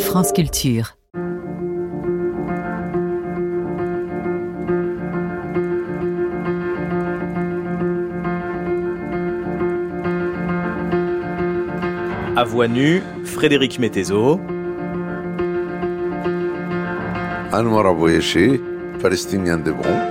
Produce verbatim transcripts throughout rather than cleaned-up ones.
France Culture. À voix nue, Frédéric Mettezo. Anouar Abou-Yesheh, palestinien d'Hébron.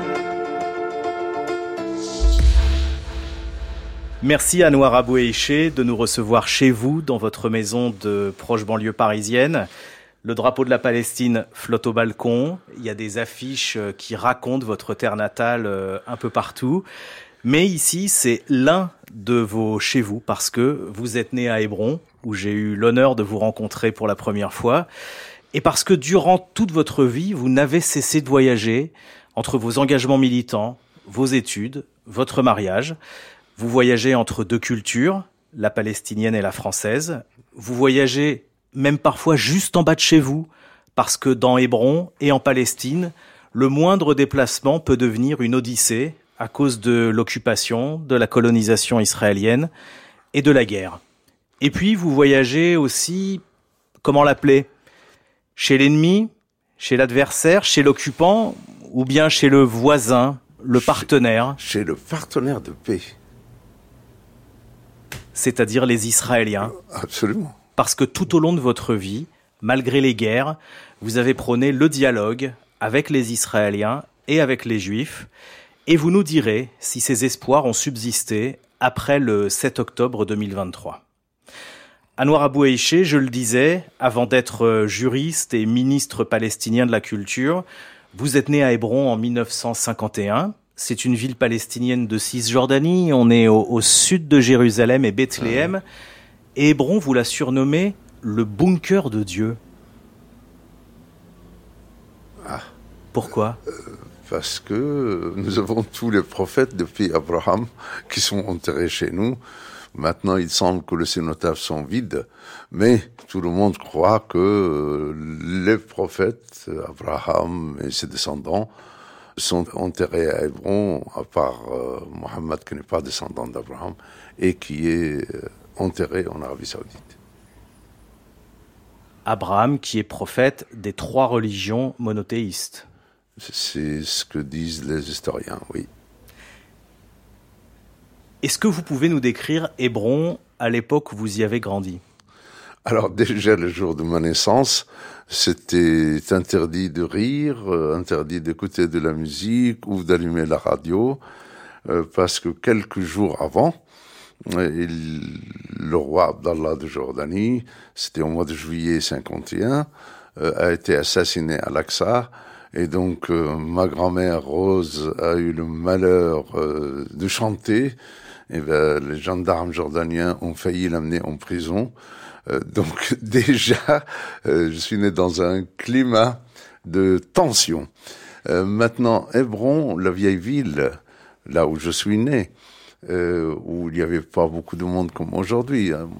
Merci Anouar Abou-Yesheh de nous recevoir chez vous, dans votre maison de proche banlieue parisienne. Le drapeau de la Palestine flotte au balcon. Il y a des affiches qui racontent votre terre natale un peu partout. Mais ici, c'est l'un de vos chez vous, parce que vous êtes né à Hébron, où j'ai eu l'honneur de vous rencontrer pour la première fois, et parce que durant toute votre vie, vous n'avez cessé de voyager entre vos engagements militants, vos études, votre mariage. Vous voyagez entre deux cultures, la palestinienne et la française. Vous voyagez même parfois juste en bas de chez vous, parce que dans Hébron et en Palestine, le moindre déplacement peut devenir une odyssée à cause de l'occupation, de la colonisation israélienne et de la guerre. Et puis, vous voyagez aussi, comment l'appeler ? Chez l'ennemi, chez l'adversaire, chez l'occupant, ou bien chez le voisin, le partenaire ? Chez le partenaire de paix. C'est-à-dire les Israéliens. Absolument. Parce que tout au long de votre vie, malgré les guerres, vous avez prôné le dialogue avec les Israéliens et avec les Juifs. Et vous nous direz si ces espoirs ont subsisté après le sept octobre deux mille vingt-trois. Anouar Abou-Yesheh, je le disais, avant d'être juriste et ministre palestinien de la culture, vous êtes né à Hébron en mille neuf cent cinquante et un. C'est une ville palestinienne de Cisjordanie. On est au, au sud de Jérusalem et Bethléem. Et Hébron, vous la surnommez le bunker de Dieu. Ah. Pourquoi ? euh, Parce que nous avons tous les prophètes depuis Abraham qui sont enterrés chez nous. Maintenant, il semble que les cénotaphes sont vides, mais tout le monde croit que les prophètes, Abraham et ses descendants, sont enterrés à Hébron, à part euh, Mohammed qui n'est pas descendant d'Abraham et qui est euh, enterré en Arabie Saoudite. Abraham qui est prophète des trois religions monothéistes. C'est ce que disent les historiens, oui. Est-ce que vous pouvez nous décrire Hébron à l'époque où vous y avez grandi ? Alors déjà, le jour de ma naissance, c'était interdit de rire, interdit d'écouter de la musique ou d'allumer la radio, euh, parce que quelques jours avant, il, le roi Abdallah de Jordanie, c'était au mois de juillet cinquante et un, euh, a été assassiné à Al-Aqsa. Et donc, euh, ma grand-mère Rose a eu le malheur euh, de chanter. Et ben, les gendarmes jordaniens ont failli l'amener en prison. Euh, donc, déjà, euh, je suis né dans un climat de tension. Euh, maintenant, Hébron, la vieille ville, là où je suis né, euh, où il n'y avait pas beaucoup de monde comme aujourd'hui, hein.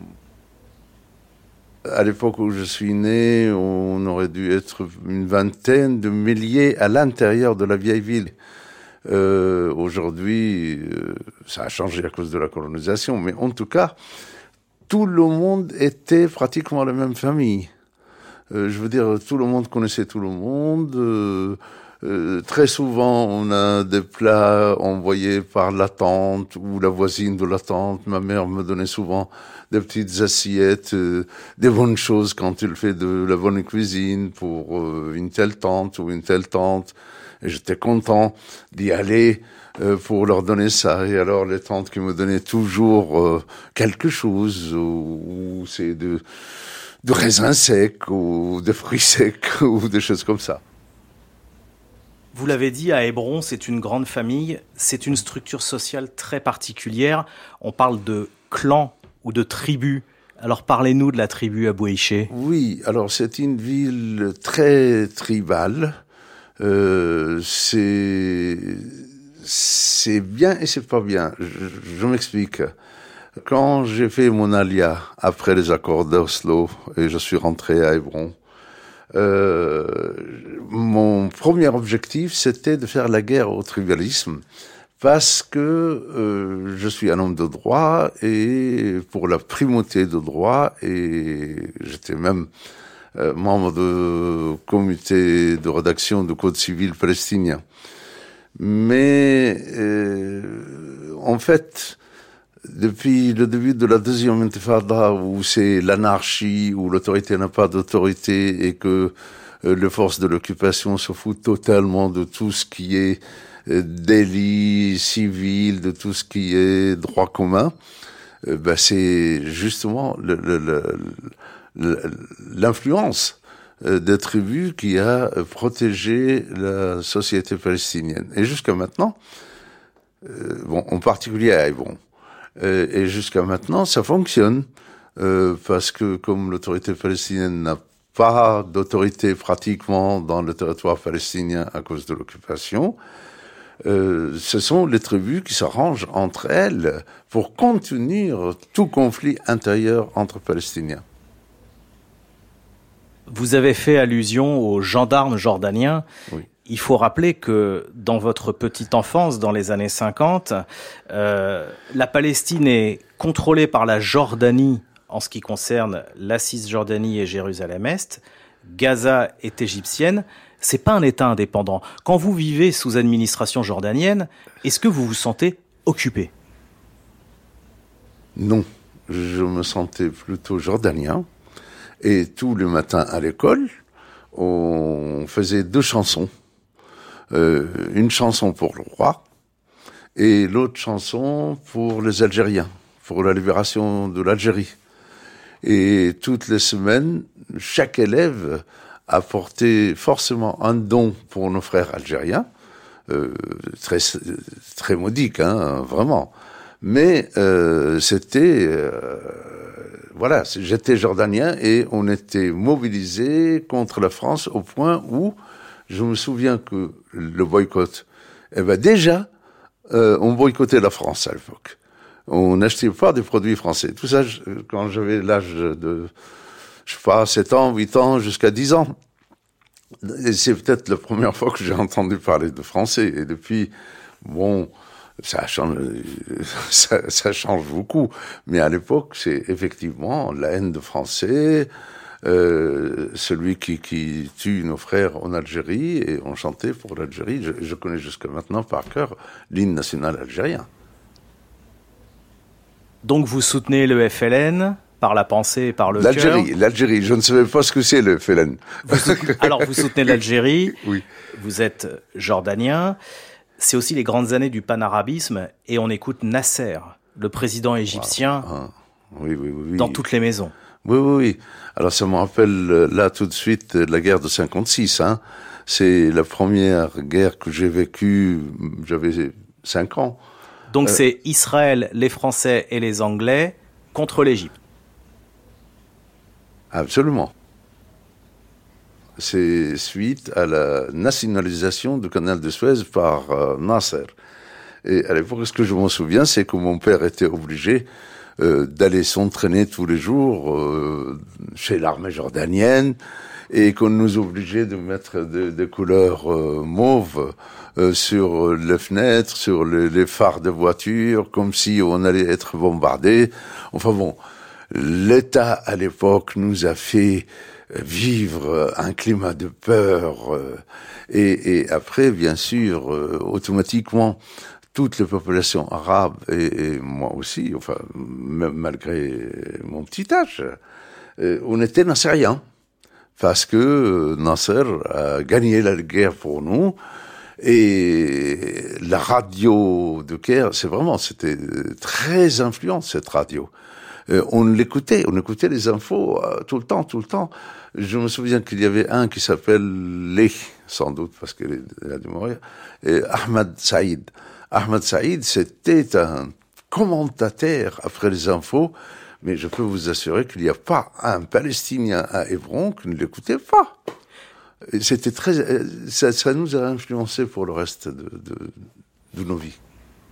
À l'époque où je suis né, on aurait dû être une vingtaine de milliers à l'intérieur de la vieille ville. Euh, aujourd'hui, euh, ça a changé à cause de la colonisation, mais en tout cas, tout le monde était pratiquement la même famille. Euh, je veux dire, tout le monde connaissait tout le monde. Euh, euh, très souvent, on a des plats envoyés par la tante ou la voisine de la tante. Ma mère me donnait souvent des petites assiettes, euh, des bonnes choses quand il fait de la bonne cuisine pour euh, une telle tante ou une telle tante. Et j'étais content d'y aller euh, pour leur donner ça. Et alors les tantes qui me donnaient toujours euh, quelque chose, ou, ou c'est de, de raisins secs, ou de fruits secs, ou des choses comme ça. Vous l'avez dit, à Hébron, c'est une grande famille, c'est une structure sociale très particulière. On parle de clan ou de tribu. Alors parlez-nous de la tribu Abou-Yesheh. Oui, alors c'est une ville très tribale. Euh, c'est c'est bien et c'est pas bien. Je, je m'explique. Quand j'ai fait mon alia après les accords d'Oslo et je suis rentré à Hébron, euh, mon premier objectif c'était de faire la guerre au tribalisme. Parce que euh, je suis un homme de droit et pour la primauté de droit, et j'étais même euh, membre du comité de rédaction du Code civil palestinien. Mais euh, en fait, depuis le début de la deuxième intifada, où c'est l'anarchie, où l'autorité n'a pas d'autorité et que euh, les forces de l'occupation se foutent totalement de tout ce qui est euh, délit civil, de tout ce qui est droit commun, euh, ben c'est justement le, le, le, le, l'influence euh, des tribus qui a protégé la société palestinienne. Et jusqu'à maintenant, euh, bon, en particulier à Hébron, et jusqu'à maintenant, ça fonctionne, euh, parce que comme l'autorité palestinienne n'a pas d'autorité pratiquement dans le territoire palestinien à cause de l'occupation, euh, ce sont les tribus qui s'arrangent entre elles pour contenir tout conflit intérieur entre Palestiniens. Vous avez fait allusion aux gendarmes jordaniens. Oui. Il faut rappeler que dans votre petite enfance, dans les années cinquante, euh, la Palestine est contrôlée par la Jordanie en ce qui concerne la Cisjordanie et Jérusalem-Est. Gaza est égyptienne. C'est pas un État indépendant. Quand vous vivez sous administration jordanienne, est-ce que vous vous sentez occupé ? Non, je me sentais plutôt jordanien. Et tous les matins à l'école, on faisait deux chansons. Euh, une chanson pour le roi et l'autre chanson pour les Algériens, pour la libération de l'Algérie. Et toutes les semaines, chaque élève apportait forcément un don pour nos frères algériens, euh, très très modique, hein, vraiment. Mais euh, c'était euh, voilà, j'étais jordanien et on était mobilisés contre la France au point où je me souviens que le boycott, eh ben déjà, euh, on boycottait la France à l'époque. On n'achetait pas des produits français. Tout ça, je, quand j'avais l'âge de, je sais pas, sept ans, huit ans, jusqu'à dix ans. Et c'est peut-être la première fois que j'ai entendu parler de français. Et depuis, bon, ça change, ça, ça change beaucoup. Mais à l'époque, c'est effectivement la haine de français, Euh, celui qui, qui tue nos frères en Algérie, et on chantait pour l'Algérie. Je, je connais jusqu'à maintenant par cœur l'hymne national algérien. Donc vous soutenez le F L N par la pensée et par le cœur. L'Algérie, l'Algérie, je ne savais pas ce que c'est le F L N. Vous soutenez, alors vous soutenez l'Algérie, oui. Vous êtes jordanien, c'est aussi les grandes années du panarabisme, et on écoute Nasser, le président égyptien, wow. ah, oui, oui, oui, oui. dans toutes les maisons. Oui, oui, oui. Alors ça me rappelle là tout de suite la guerre de cinquante-six. Hein. C'est la première guerre que j'ai vécue, j'avais cinq ans. Donc euh, c'est Israël, les Français et les Anglais contre l'Égypte. Absolument. C'est suite à la nationalisation du canal de Suez par euh, Nasser. Et à l'époque, ce que je m'en souviens, c'est que mon père était obligé Euh, d'aller s'entraîner tous les jours euh, chez l'armée jordanienne et qu'on nous obligeait de mettre des de couleurs euh, mauves euh, sur les fenêtres, sur les, les phares de voitures, comme si on allait être bombardé. Enfin bon, l'État à l'époque nous a fait vivre un climat de peur euh, et, et après, bien sûr, euh, automatiquement, toutes les populations arabes, et, et moi aussi, enfin, même malgré mon petit âge, euh, on était nassériens, parce que Nasser a gagné la guerre pour nous, et la radio de Caire, c'est vraiment, c'était très influent, cette radio. Euh, on l'écoutait, on écoutait les infos euh, tout le temps, tout le temps. Je me souviens qu'il y avait un qui s'appelle Leh, sans doute, parce qu'il a dû mourir, et Ahmed Saïd. Ahmed Saïd, c'était un commentateur après les infos, mais je peux vous assurer qu'il n'y a pas un Palestinien à Hébron qui ne l'écoutait pas. Et c'était très, ça, ça nous a influencé pour le reste de, de, de nos vies.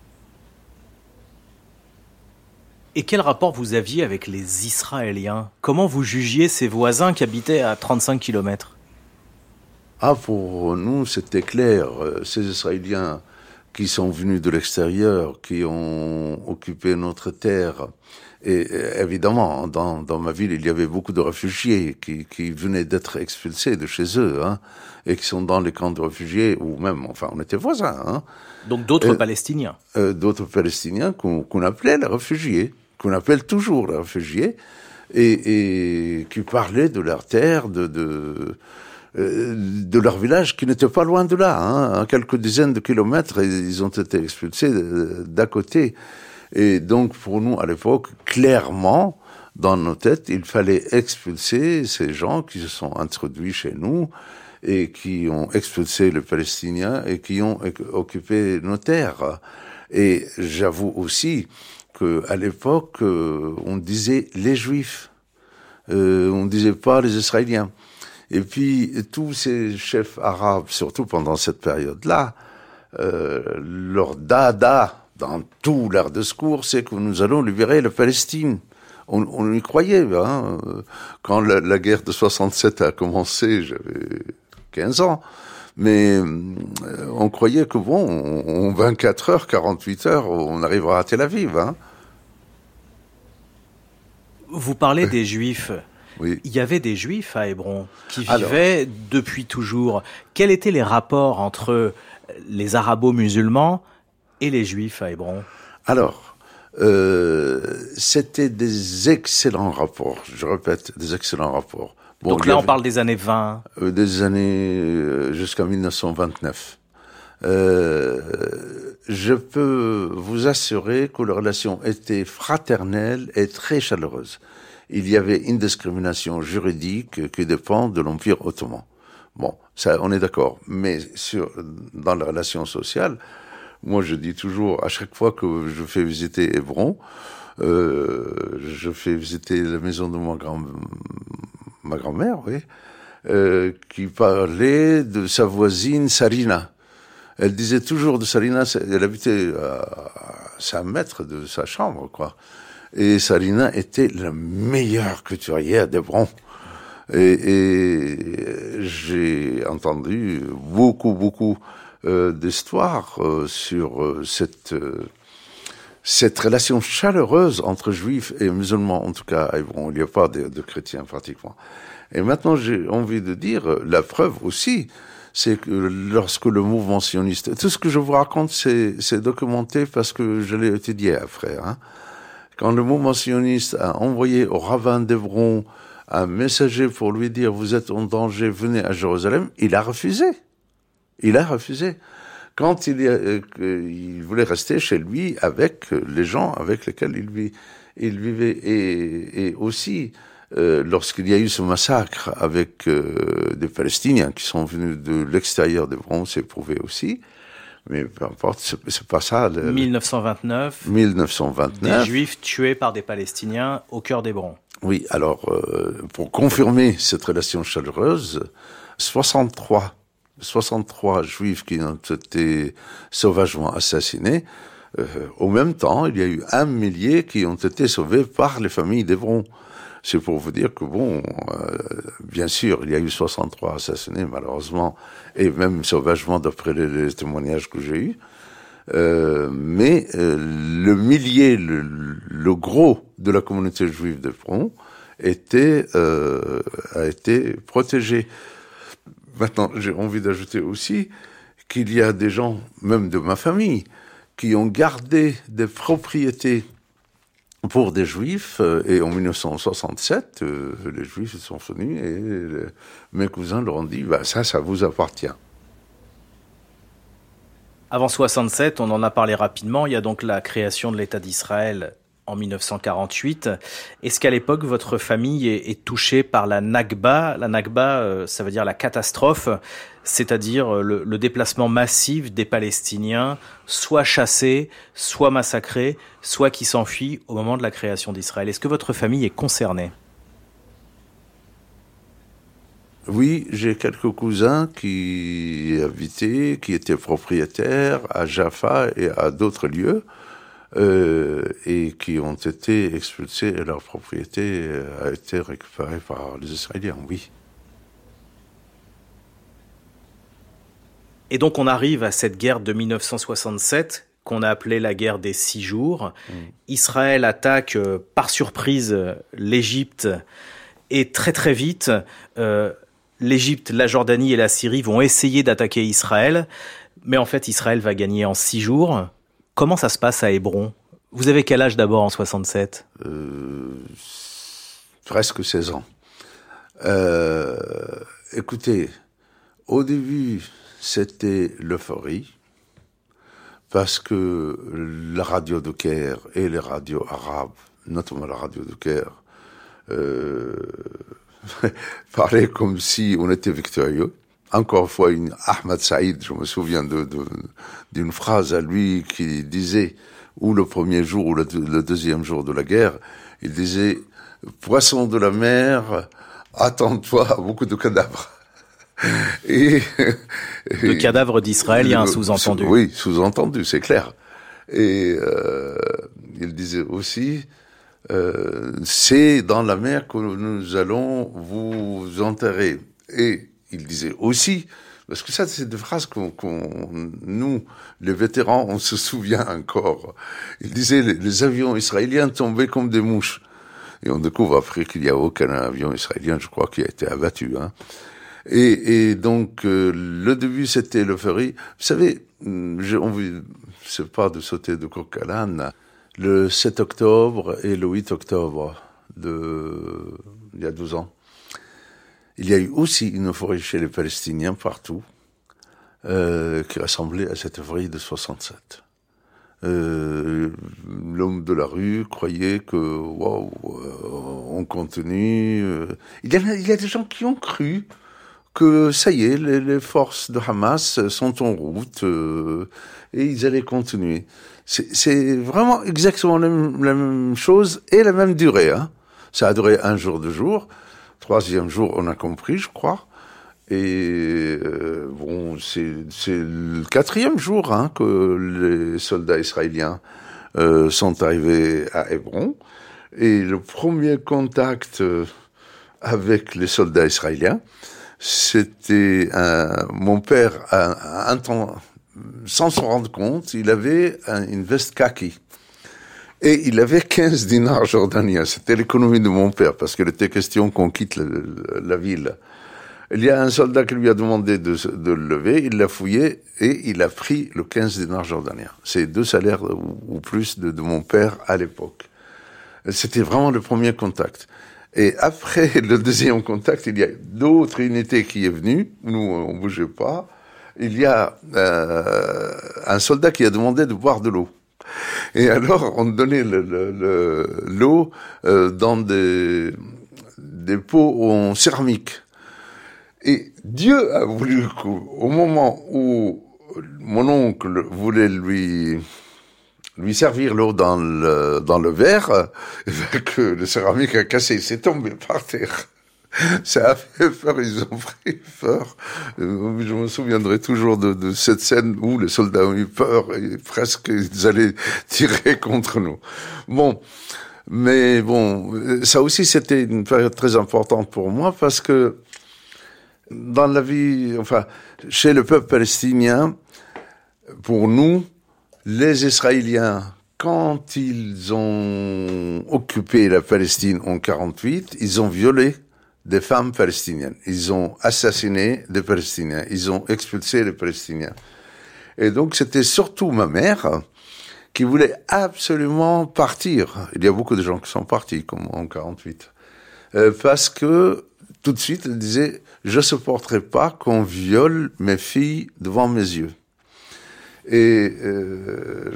Et quel rapport vous aviez avec les Israéliens ? Comment vous jugiez ces voisins qui habitaient à trente-cinq kilomètres ? Ah, pour nous, c'était clair. Ces Israéliens qui sont venus de l'extérieur, qui ont occupé notre terre Et évidemment, dans, dans ma ville, il y avait beaucoup de réfugiés qui, qui venaient d'être expulsés de chez eux, hein, et qui sont dans les camps de réfugiés, ou même, enfin, on était voisins. Hein. Donc d'autres et, Palestiniens. Euh, d'autres Palestiniens qu'on, qu'on appelait les réfugiés, qu'on appelle toujours les réfugiés, et, et qui parlaient de leur terre, de, de, de leur village, qui n'était pas loin de là, hein, à quelques dizaines de kilomètres, et ils ont été expulsés d'à côté. Et donc, pour nous, à l'époque, clairement, dans nos têtes, il fallait expulser ces gens qui se sont introduits chez nous et qui ont expulsé les Palestiniens et qui ont occupé nos terres. Et j'avoue aussi qu'à l'époque, on disait les Juifs, euh, on disait pas les Israéliens. Et puis, tous ces chefs arabes, surtout pendant cette période-là, euh, leur dada, dans tout leur discours, c'est que nous allons libérer la Palestine. On, on y croyait, hein. Quand la, la guerre de soixante-sept a commencé, j'avais quinze ans. Mais euh, on croyait que bon, en vingt-quatre heures, quarante-huit heures, on arrivera à Tel Aviv, hein. Vous parlez des Juifs. Oui. Il y avait des Juifs à Hébron qui vivaient Alors, depuis toujours. Quels étaient les rapports entre les arabo-musulmans et les Juifs à Hébron? Alors, euh, c'était des excellents rapports. Je répète, des excellents rapports. Bon, Donc là, avait, on parle des années vingt. Euh, des années euh, jusqu'à dix-neuf cent vingt-neuf. Euh, je peux vous assurer que la relation était fraternelle et très chaleureuse. Il y avait une discrimination juridique qui dépend de l'Empire ottoman. Bon, ça, on est d'accord. Mais sur, dans la relation sociale, moi, je dis toujours, à chaque fois que je fais visiter Hébron, euh, je fais visiter la maison de ma, grand, ma grand-mère, oui, euh, qui parlait de sa voisine Sarina. Elle disait toujours de Sarina, elle habitait à cinq mètres de sa chambre, quoi. Et Sarina était la meilleure couturière d'Hébron. Et, et j'ai entendu beaucoup, beaucoup euh, d'histoires euh, sur euh, cette euh, cette relation chaleureuse entre juifs et musulmans, en tout cas à Hébron. Il n'y a pas de, de chrétiens pratiquement. Et maintenant, j'ai envie de dire, la preuve aussi, c'est que lorsque le mouvement sioniste, tout ce que je vous raconte, c'est, c'est documenté parce que je l'ai étudié après, hein. Quand le mouvement sioniste a envoyé au rabbin d'Hébron un messager pour lui dire « Vous êtes en danger, venez à Jérusalem », il a refusé. Il a refusé. Quand il, euh, il voulait rester chez lui avec les gens avec lesquels il, vit, il vivait. Et, et aussi, euh, lorsqu'il y a eu ce massacre avec euh, des Palestiniens qui sont venus de l'extérieur d'Hébron, c'est prouvé aussi. Mais peu importe, c'est, c'est pas ça. Le, dix-neuf cent vingt-neuf. dix-neuf cent vingt-neuf. Des Juifs tués par des Palestiniens au cœur d'Hébron. Oui, alors, euh, pour confirmer cette relation chaleureuse, soixante-trois, soixante-trois Juifs qui ont été sauvagement assassinés. Euh, au même temps, il y a eu un millier qui ont été sauvés par les familles d'Hébron. C'est pour vous dire que bon, euh, bien sûr, il y a eu soixante-trois assassinés, malheureusement, et même sauvagement d'après les, les témoignages que j'ai eus. Euh, mais euh, le millier, le, le gros de la communauté juive d'Hébron était euh, a été protégé. Maintenant, j'ai envie d'ajouter aussi qu'il y a des gens, même de ma famille, qui ont gardé des propriétés pour des Juifs, et en dix-neuf cent soixante-sept, euh, les Juifs sont venus et euh, mes cousins leur ont dit bah, « ça, ça vous appartient ». Avant soixante-sept, on en a parlé rapidement, il y a donc la création de l'État d'Israël en dix-neuf cent quarante-huit. Est-ce qu'à l'époque, votre famille est, est touchée par la Nakba? La Nakba, euh, ça veut dire la catastrophe, c'est-à-dire le, le déplacement massif des Palestiniens, soit chassés, soit massacrés, soit qui s'enfuient au moment de la création d'Israël. Est-ce que votre famille est concernée? Oui, j'ai quelques cousins qui habitaient, qui étaient propriétaires à Jaffa et à d'autres lieux, euh, et qui ont été expulsés et leur propriété a été récupérée par les Israéliens, oui. Et donc on arrive à cette guerre de dix-neuf cent soixante-sept qu'on a appelée la guerre des six jours. Mmh. Israël attaque euh, par surprise l'Égypte et très très vite, euh, l'Égypte, la Jordanie et la Syrie vont essayer d'attaquer Israël. Mais en fait, Israël va gagner en six jours. Comment ça se passe à Hébron ? Vous avez quel âge d'abord en soixante-sept ? euh, Presque seize ans. Euh, écoutez, au début, c'était l'euphorie, parce que la radio de Caire et les radios arabes, notamment la radio de Caire, euh, parlaient comme si on était victorieux. Encore une fois, une Ahmed Saïd, je me souviens de, de, d'une phrase à lui qui disait, ou le premier jour ou le, le deuxième jour de la guerre, il disait « Poisson de la mer, attends-toi à beaucoup de cadavres ». Et, le et, cadavre d'Israël, il y a un sous-entendu. Sous, oui, sous-entendu, c'est clair. Et euh, il disait aussi, euh, c'est dans la mer que nous allons vous enterrer. Et il disait aussi, parce que ça, c'est des phrases qu'on, qu'on, nous, les vétérans, on se souvient encore. Il disait, les, les avions israéliens tombaient comme des mouches. Et on découvre après qu'il n'y a aucun avion israélien, je crois, qui a été abattu. Hein. Et, et donc, euh, le début, c'était l'euphorie. Vous savez, j'ai envie, c'est pas de sauter de coq à l'âne, le sept octobre et le huit octobre de, il y a douze ans, il y a eu aussi une euphorie chez les Palestiniens partout, euh, qui ressemblait à cette euphorie de soixante-sept. Euh, l'homme de la rue croyait que, waouh, on continue. Il y a, il y a des gens qui ont cru que ça y est, les, les forces de Hamas sont en route euh, et ils allaient continuer. C'est, c'est vraiment exactement la même, la même chose et la même durée. Hein. Ça a duré un jour, deux jours. Troisième jour, on a compris, je crois. Et euh, bon, c'est, c'est le quatrième jour hein, que les soldats israéliens euh, sont arrivés à Hébron. Et le premier contact euh, avec les soldats israéliens, c'était un, mon père, un, un temps, sans s'en rendre compte, il avait un, une veste kaki. Et il avait quinze dinars jordaniens. C'était l'économie de mon père, parce qu'il était question qu'on quitte le, la ville. Il y a un soldat qui lui a demandé de, de le lever, il l'a fouillé et il a pris le quinze dinars jordaniens. C'est deux salaires ou, ou plus de, de mon père à l'époque. C'était vraiment le premier contact. Et après le deuxième contact, il y a d'autres unités qui est venue. Nous, on bougeait pas. Il y a euh, un soldat qui a demandé de boire de l'eau. Et alors, on donnait le, le, le, l'eau euh, dans des, des pots en céramique. Et Dieu a voulu qu'au moment où mon oncle voulait lui lui servir l'eau dans le dans le verre, que le céramique a cassé, c'est tombé par terre. Ça a fait peur, ils ont pris peur. Je me souviendrai toujours de, de cette scène où les soldats ont eu peur et presque ils allaient tirer contre nous. Bon, mais bon, ça aussi c'était une période très importante pour moi parce que dans la vie, enfin, chez le peuple palestinien, pour nous, les Israéliens, quand ils ont occupé la Palestine en quarante-huit, ils ont violé des femmes palestiniennes. Ils ont assassiné des Palestiniens. Ils ont expulsé les Palestiniens. Et donc, c'était surtout ma mère qui voulait absolument partir. Il y a beaucoup de gens qui sont partis, comme en quarante-huit. Euh, parce que, tout de suite, elle disait, je supporterai pas qu'on viole mes filles devant mes yeux. Et euh,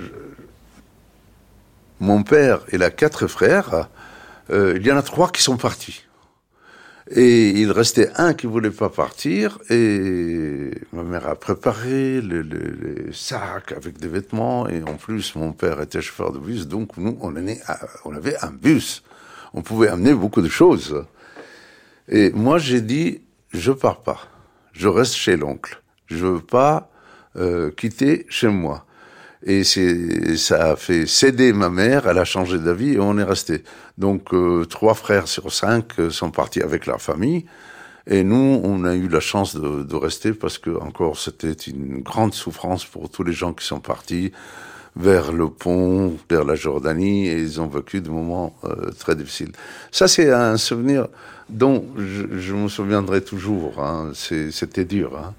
mon père, il a quatre frères, euh, il y en a trois qui sont partis. Et il restait un qui voulait pas partir, et ma mère a préparé les, les, les sacs avec des vêtements, et en plus mon père était chauffeur de bus, donc nous on, est à, on avait un bus, on pouvait amener beaucoup de choses. Et moi j'ai dit, je pars pas, je reste chez l'oncle, je veux pas euh, quitter chez moi. Et c'est, ça a fait céder ma mère, elle a changé d'avis et on est resté. Donc, euh, trois frères sur cinq sont partis avec leur famille. Et nous, on a eu la chance de, de rester parce que, encore, c'était une grande souffrance pour tous les gens qui sont partis. vers le pont, vers la Jordanie, et ils ont vécu des moments euh, très difficiles. Ça, c'est un souvenir dont je, je me souviendrai toujours. Hein. C'est, c'était dur. Hein.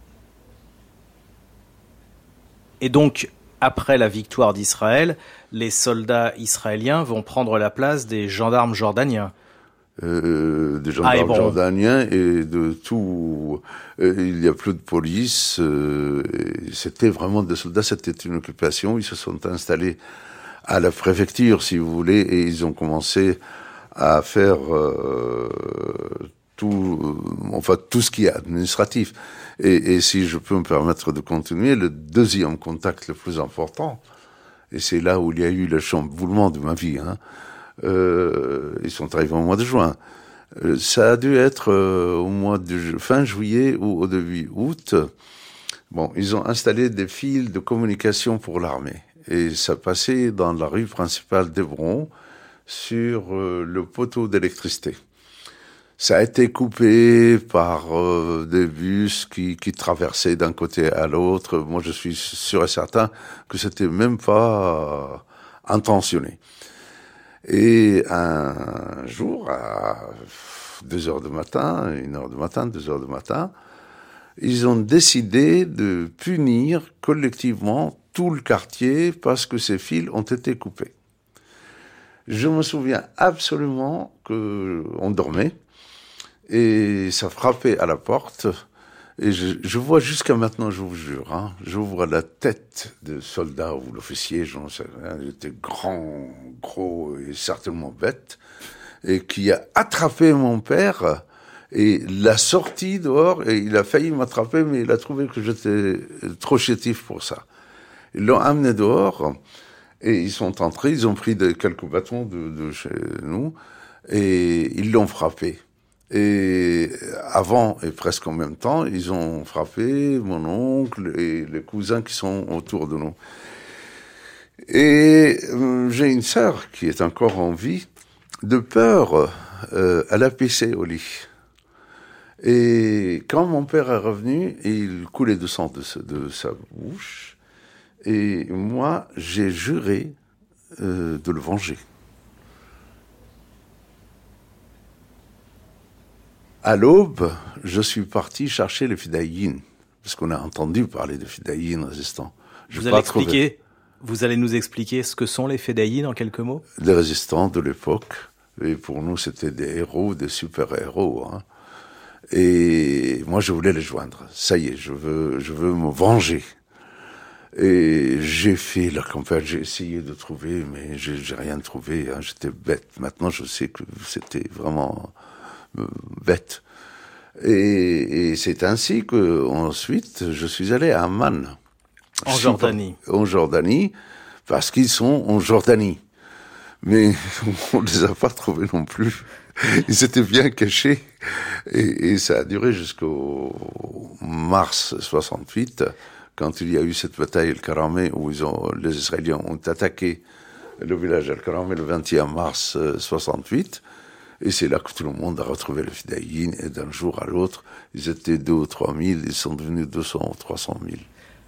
Et donc, après la victoire d'Israël, les soldats israéliens vont prendre la place des gendarmes jordaniens. Euh, des gendarmes ah, bon. jordaniens et de tout. Euh, il n'y a plus de police. Euh, c'était vraiment des soldats. C'était une occupation. Ils se sont installés à la préfecture, si vous voulez, et ils ont commencé à faire euh, tout, enfin tout ce qui est administratif. Et, et si je peux me permettre de continuer, le deuxième contact le plus important, et c'est là où il y a eu le chamboulement de ma vie. Hein, Euh, ils sont arrivés au mois de juin. Euh, ça a dû être euh, au mois de ju- fin juillet ou au début août. Bon, ils ont installé des fils de communication pour l'armée. Et ça passait dans la rue principale d'Hébron sur euh, le poteau d'électricité. Ça a été coupé par euh, des bus qui, qui traversaient d'un côté à l'autre. Moi, je suis sûr et certain que c'était même pas euh, intentionné. Et un jour, à deux heures du matin, une heure du matin, deux heures du matin, ils ont décidé de punir collectivement tout le quartier parce que ces fils ont été coupés. Je me souviens absolument qu'on dormait et ça frappait à la porte. Et je, je vois jusqu'à maintenant, je vous jure, hein, je vois la tête de soldat ou l'officier, je ne sais rien, il était grand, gros et certainement bête, et qui a attrapé mon père et l'a sorti dehors, et il a failli m'attraper, mais il a trouvé que j'étais trop chétif pour ça. Ils l'ont amené dehors, et ils sont entrés, ils ont pris des, quelques bâtons de, de chez nous, et ils l'ont frappé. Et avant et presque en même temps, ils ont frappé mon oncle et les cousins qui sont autour de nous. Et euh, j'ai une sœur qui est encore en vie. De peur, euh, elle a pissé au lit. Et quand mon père est revenu, il coulait de sang de, de sa bouche. Et moi, j'ai juré euh, de le venger. À l'aube, je suis parti chercher les fidaïnes, parce qu'on a entendu parler de fidaïnes résistants. Je vous, allez expliquer, vous allez nous expliquer ce que sont les fidaïnes en quelques mots ? Les résistants de l'époque, et pour nous c'était des héros, des super-héros. Hein. Et moi je voulais les joindre. Ça y est, je veux, je veux me venger. Et j'ai fait la campagne, j'ai essayé de trouver, mais j'ai, j'ai rien trouvé. Hein. J'étais bête. Maintenant je sais que c'était vraiment... bête. Et, et c'est ainsi que ensuite je suis allé à Amman. En Jordanie. En Jordanie, parce qu'ils sont en Jordanie. Mais on les a pas trouvés non plus. Ils étaient bien cachés. Et, et ça a duré jusqu'au mars soixante-huit, quand il y a eu cette bataille El-Karameh, où ils ont, les Israéliens ont attaqué le village El-Karameh le vingt et un mars soixante-huit. Et c'est là que tout le monde a retrouvé le fidaïn, et d'un jour à l'autre, ils étaient deux ou trois mille, ils sont devenus deux cents ou trois cent mille.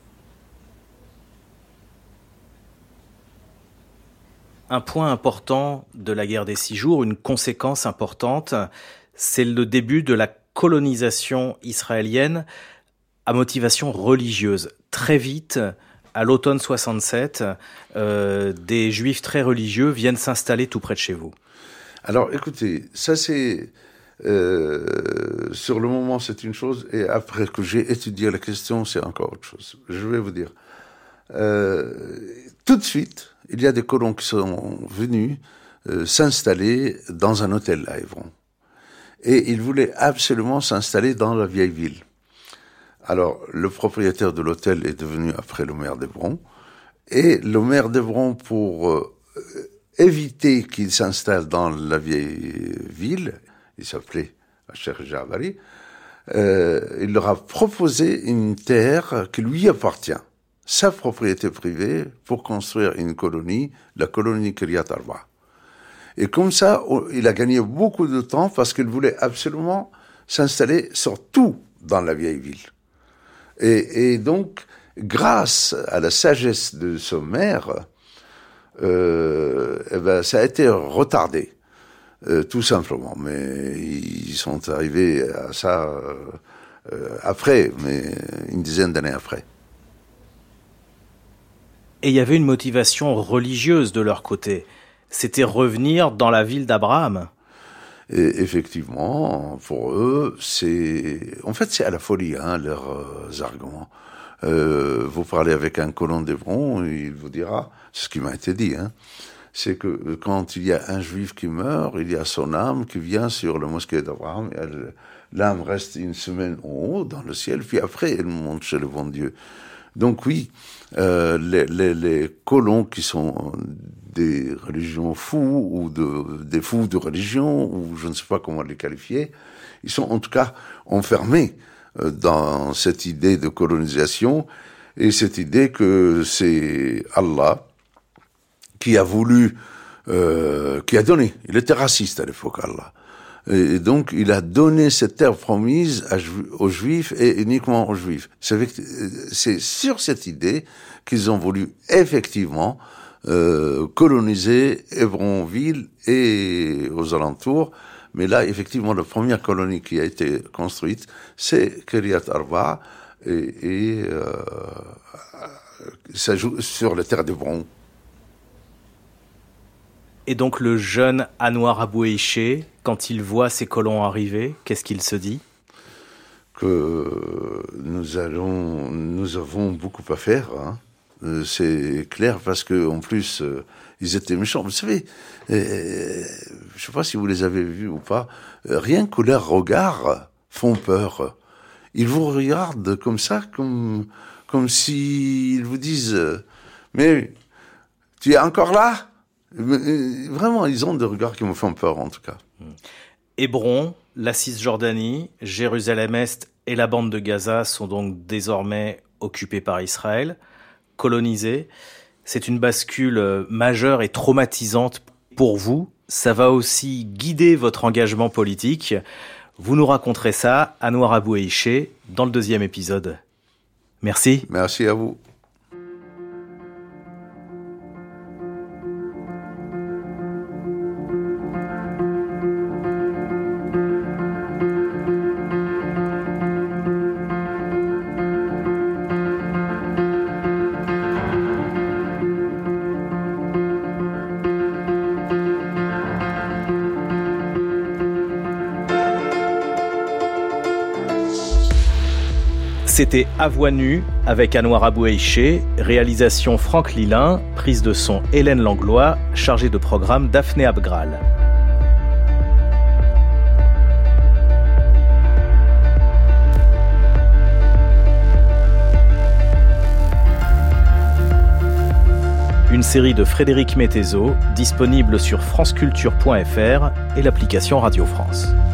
Un point important de la guerre des six jours, une conséquence importante, c'est le début de la colonisation israélienne à motivation religieuse. Très vite, à l'automne soixante-sept, euh, des juifs très religieux viennent s'installer tout près de chez vous. Alors, écoutez, ça c'est... Euh, sur le moment, c'est une chose, et après que j'ai étudié la question, c'est encore autre chose. Je vais vous dire. Euh, tout de suite, il y a des colons qui sont venus euh, s'installer dans un hôtel à Hébron. Et ils voulaient absolument s'installer dans la vieille ville. Alors, le propriétaire de l'hôtel est devenu après le maire d'Hébron. Et le maire d'Hébron, pour... Euh, éviter qu'ils s'installent dans la vieille ville, il s'appelait Cheikh Jabari, euh, il leur a proposé une terre qui lui appartient, sa propriété privée, pour construire une colonie, la colonie Kiryat Arba. Et comme ça, il a gagné beaucoup de temps parce qu'il voulait absolument s'installer surtout dans la vieille ville. Et, et donc, grâce à la sagesse de son maire, euh, eh ben, ça a été retardé, euh, tout simplement. Mais ils sont arrivés à ça euh, euh, après, mais une dizaine d'années après. Et il y avait une motivation religieuse de leur côté. C'était revenir dans la ville d'Abraham. Et effectivement, pour eux, c'est, en fait, c'est à la folie, hein, leurs euh, arguments. Euh, vous parlez avec un colon d'Hébron, il vous dira, c'est ce qui m'a été dit, hein, c'est que quand il y a un juif qui meurt, il y a son âme qui vient sur la mosquée d'Abraham, et elle, l'âme reste une semaine en haut, dans le ciel, puis après, elle monte chez le bon Dieu. Donc oui, euh, les, les, les colons qui sont des religions fous, ou de, des fous de religion, ou je ne sais pas comment les qualifier, ils sont en tout cas enfermés dans cette idée de colonisation, et cette idée que c'est Allah qui a voulu, euh, qui a donné. Il était raciste à l'époque, Allah. Et donc, il a donné cette terre promise à, aux Juifs et uniquement aux Juifs. C'est sur cette idée qu'ils ont voulu effectivement euh, coloniser Hébronville et aux alentours. Mais là, effectivement, la première colonie qui a été construite, c'est Kiryat Arba, et, et euh, ça joue sur la terre d'Hébron. Et donc le jeune Anouar Abou-Eiché, quand il voit ces colons arriver, qu'est-ce qu'il se dit ? Que nous allons, nous avons beaucoup à faire, hein. C'est clair, parce que en plus, euh, ils étaient méchants. Vous savez, euh, je sais pas si vous les avez vus ou pas, euh, rien que leurs regards font peur. Ils vous regardent comme ça, comme, comme s'ils vous disent, euh, mais tu es encore là ? Vraiment, ils ont des regards qui me font peur, en tout cas. Hébron, la Cisjordanie, Jérusalem-Est et la bande de Gaza sont donc désormais occupés par Israël, colonisés. C'est une bascule majeure et traumatisante pour vous. Ça va aussi guider votre engagement politique. Vous nous raconterez ça, Anouar Abou-Eiché, dans le deuxième épisode. Merci. Merci à vous. C'était À Voix nue avec Anouar Abou-Eiché, réalisation Franck Lilin, prise de son Hélène Langlois, chargée de programme Daphné Abgral. Une série de Frédéric Mettezo, disponible sur franceculture point f r et l'application Radio France.